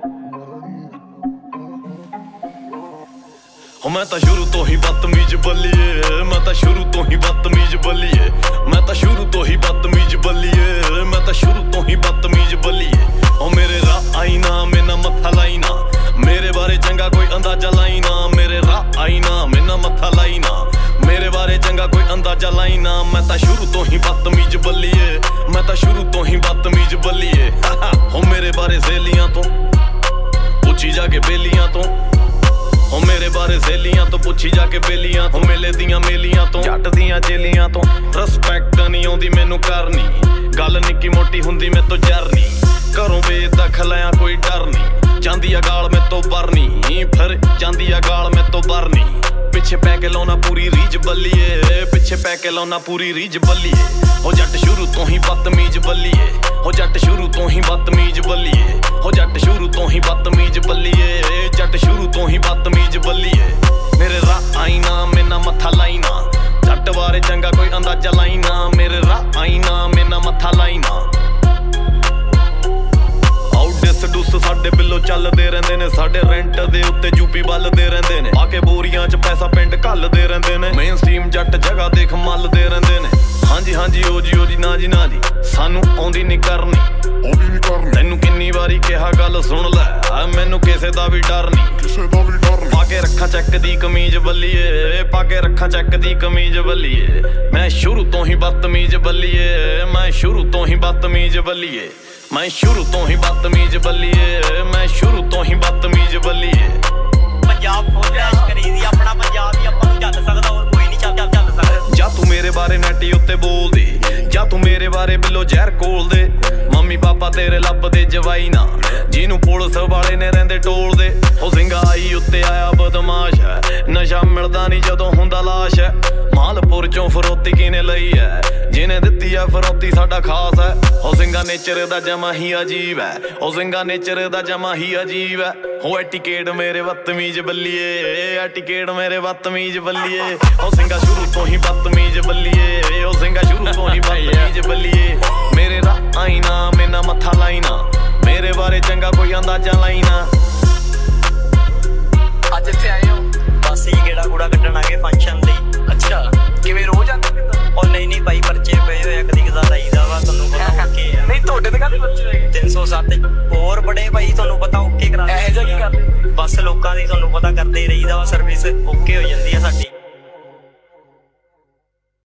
मैं तो शुरू तो ही बदतमीज बल्लिए, मैं तो शुरू तो ही बदतमीज बल्लिए, मैं तो शुरू तो ही बदतमीज बल्लिए, मैं तो शुरू तो ही बदतमीज बल्लिए। ओ मेरे राह आई ना मेना मत्था लाई ना, मेरे बारे चंगा कोई अंदाजा लाई ना, मेरे राह आई ना मेना मत्था लाई ना, मेरे बारे चंगा कोई अंदाजा लाई ना। मैं तो शुरू तो ही बदतमीज बल्लिए, मैं तो शुरू तो ही बदतमीज बल्लिए। ओ मेरे बारे सहेलियां तो पुछी जाके बेलियां तो, ओ मेरे बारे सहेलियां तो पुछी जाके बेलियां तो, मेले दियां मेलियां तो जट दियां जेलियां तो। रिस्पैक्ट नहीं आउंदी मैनू करनी, गल निक्की मोटी हुंदी मैं तो जरनी, घरों बेदखल आ कोई डर नहीं, जांदी आ गाल मैं तो बरनी, फिर जांदी आ गाल मैं तो बरनी। पिछे पै के लाउना पूरी रीज बल्लिए, पिछे पै के लाउना पूरी रीज बल्लिए। ओ जट शुरू तो ही बदतमीज बल्लिए, ओ जट शुरू तो ही बदतमीज बल्लिए, ओ जट शुरू तो ही बदतमीज बल्लिए, जट शुरू तो ही बदतमीज बल्लिए। मेरे राह आई ना मेना मत्था लाई ना, जट बारे चंगा कोई अंदाजा लाई ना, मेरे राह आई ना मेना मत्था लाई ना। डुस साडे बिलो चलदे रहिंदे ने, साडे रेंट दे उत्ते यूपी बलदे रहिंदे ने, आके बोरियां च पैसा पिंड घलदे रहिंदे ने, मेन स्ट्रीम जट जगह देख मलदे रहिंदे ने। हांजी हांजी ओ जी ना जी ना जी, सानू आउंदी नहीं करनी, तैनू किन्नी वारी कहा गल सुन लै, मैनू किसे दा भी डर नहीं। पाके रखा चैक दी कमीज बल्लिए, पाके रखा चैक दी कमीज बल्लिए। मैं शुरू तो ही बदतमीज बल्लिए, मैं शुरू तो ही बदतमीज बल्लिए, मैं शुरू तो ही बदतमीज बल्लिए, मैं शुरू तो ही बदतमीज बल्लिए। पंजाब खोज करीदी अपना पंजाब ही अपन चल सकदा, और कोई नहीं चल सकदा। जा तू मेरे बारे नैटी उत्ते बोल दे, जा तू मेरे बारे बिलो जहर कोल दे, मम्मी पापा तेरे लब दे जवाई ना, जिनू पुलिस वाले ने रहिंदे टोल दे। ओ सिंगा आई उत्ते आया बदमाश है, नशा मिलदा नहीं जदों हुंदा लाश है, मालपुर चों फरोती किने लई है, जिने दित्ती है फरोती साडा खास है। ओ सिंगा नेचर दा जमा ही अजीब है, ओ सिंगा नेचर दा जमा ही अजीब है। ओ एटिकेट मेरे बदतमीज बल्लिए, एटिकेट मेरे बदतमीज बल्लिए। ओ सिंगा शुरू तो ही बदतमीज बल्लिए, ओ सिंगा शुरू तो ही बदतमीज बल्लिए। मेरे राह आई ना मेना मत्था लाई ना, मेरे बारे चंगा कोई अंदाजा लाई ना। ਅੱਜ ਇੱਥੇ ਆਏ ਹੋ? ਬਸ ਹੀ ਗੇੜਾ ਗੂੜਾ ਕੱਢਣ ਆ ਗਏ ਫੰਕਸ਼ਨ ਲਈ। ਅੱਛਾ, ਕਿਵੇਂ ਰੋਜ਼ ਆਉਂਦੇ ਕਿੱਦਾਂ? ਉਹ ਨਹੀਂ ਬਾਈ ਪਰਚੇ ਪਏ ਹੋਏ, ਕਦੀ ਕਦਾ ਲਾਈਦਾ ਵਾ, ਤੁਹਾਨੂੰ ਪਤਾ ਓਕੇ ਆ। ਨਹੀਂ ਤੁਹਾਡੇ ਤੇ ਕਾਹਦੇ ਬੱਚੇ ਹੈਗੇ? 307 ਹੋਰ ਬੜੇ ਭਾਈ, ਤੁਹਾਨੂੰ ਪਤਾ ਓਕੇ ਕਰਾ ਇਹੋ ਜਿਹਾ ਕੀ ਕਰਦੇ? ਬਸ ਲੋਕਾਂ ਦੀ ਤੁਹਾਨੂੰ ਪਤਾ ਕਰਦੇ ਹੀ ਰਹੀਦਾ ਵਾ, ਸਰਵਿਸ ਓਕੇ ਹੋ ਜਾਂਦੀ ਆ ਸਾਡੀ।